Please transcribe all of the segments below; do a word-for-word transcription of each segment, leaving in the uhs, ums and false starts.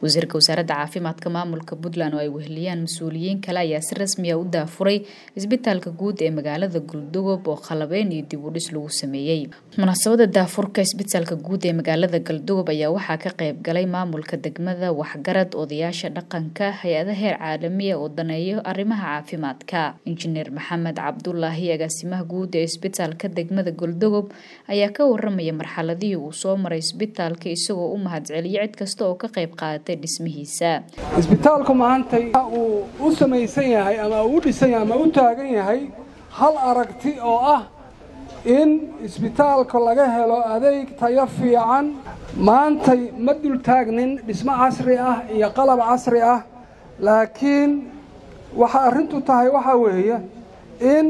wasiirka wasaaradda caafimaadka maamulka Puntland oo ay weheliyaan mas'uuliyiin kale ayaa si rasmi ah u daafuray isbitaalka guud ee magaalada Galdogob oo qalabeyn iyo dib u dhis lagu sameeyay. Munaasabadda daafurka isbitaalka guud ee magaalada Galdogob ayaa waxaa ka qayb galay maamulka degmada, waxgarad, odayaasha dhaqanka, hay'adaha heer caalami ah oo daneeyo arrimaha caafimaadka. Injineer Maxamed Cabdullaahi, agaasimaha guud ee isbitaalka degmada Galdogob, ayaa ka warramaya marxaladii uu soo maray isbitaalka isagoo u mahadceliyay cid kasta oo ka qayb qaadatay dhismihiisa. Isbitaalku maanta uu u samaysan yahay ama uu dhisan yahay ama u taagan yahay hal aragti oo ah in isbitaalka laga helo adeeg tayo fiican. maanta ma dul taagnin dhismo casri ah iyo qalab casri ah, laakiin waxa arrintu tahay waxa weeye in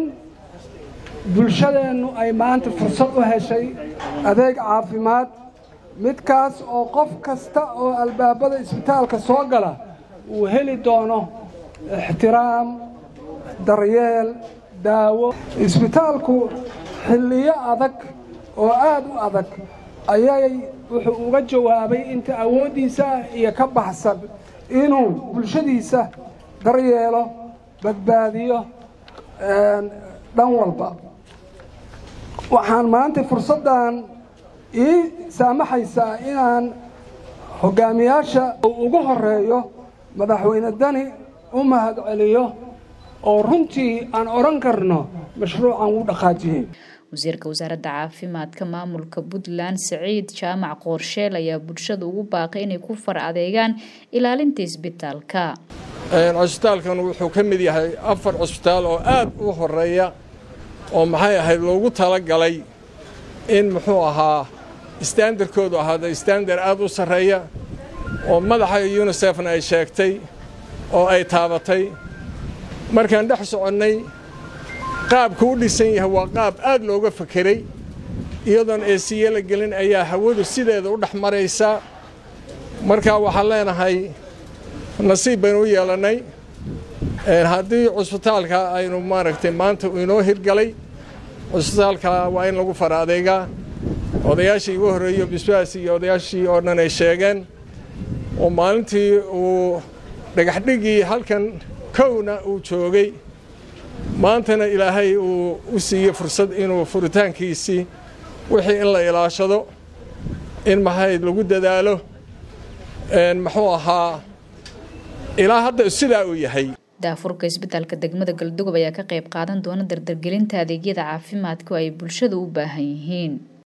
bulshadeenu ay maanta fursad u heshay adeeg caafimaad, midkaas oo qof kasta oo albaabada isbitaalka soo gala uu heli doono ixtiraam, daryeel, daawo. Isbitaalku xilliyo adag oo aad u adag ayay wuxuu uga jawaabay inta awoodiisa iyo ka baxsan inuu bulshadiisa daryeelo, badbaadiyo dhan walba. waxaan maanta fursaddan ii saamaxaysaa inaan hogaamiyaasha ugu horeeyo madaxweyne Dani u mahadceliyo oo runtii aan oran karno mashruucan uu dhaqaajiyay. wasiirka wasaaradda caafimaadka maamulka Puntland Saciid Jaamac Qorsheel ayaa bulshada ugu baaqay inay ku far adeegaan ilaalinta isbitaalka. Isbitaalkan wuxuu ka mid yahay afar isbitaal oo aad u horeeya oo maxay ahayd loogu talagalay in muxuu ahaa standardkoodu ahaada standard aad u sareeya oo madaxa UNICEF ay sheegtay oo ay taabatay. markaan dhex soconnay qaabku u dhisan yahay waa qaab aad looga fakiray, iyadoon eesiye la gelin ayaa hawadu sideeda u dhex maraysa. markaa waxaan leenahay nasiib baynu u yeelanay haddii cusbitaalka aynu maaragtay maanta inoo hirgalay. cusbitaalka waa in lagu fara adeegaa. odayaashii igu horreeyo bisbaas iyo odayaashii oo dhan ay sheegeen oo maalintii uu dhagaxdhigii halkan kowna uu joogay, maantana ilaahay uu u siiyey fursad inuu furitaankiisii wixii in la ilaashado, in maxay lagu dadaalo, muxuu ahaa ilaa hadda sidaa uu yahay. daafurka isbitaalka degmada Galdogob ayaa ka qayb qaadan doona dardargelinta adeegyada caafimaadka oo ay bulshadu u baahan yihiin.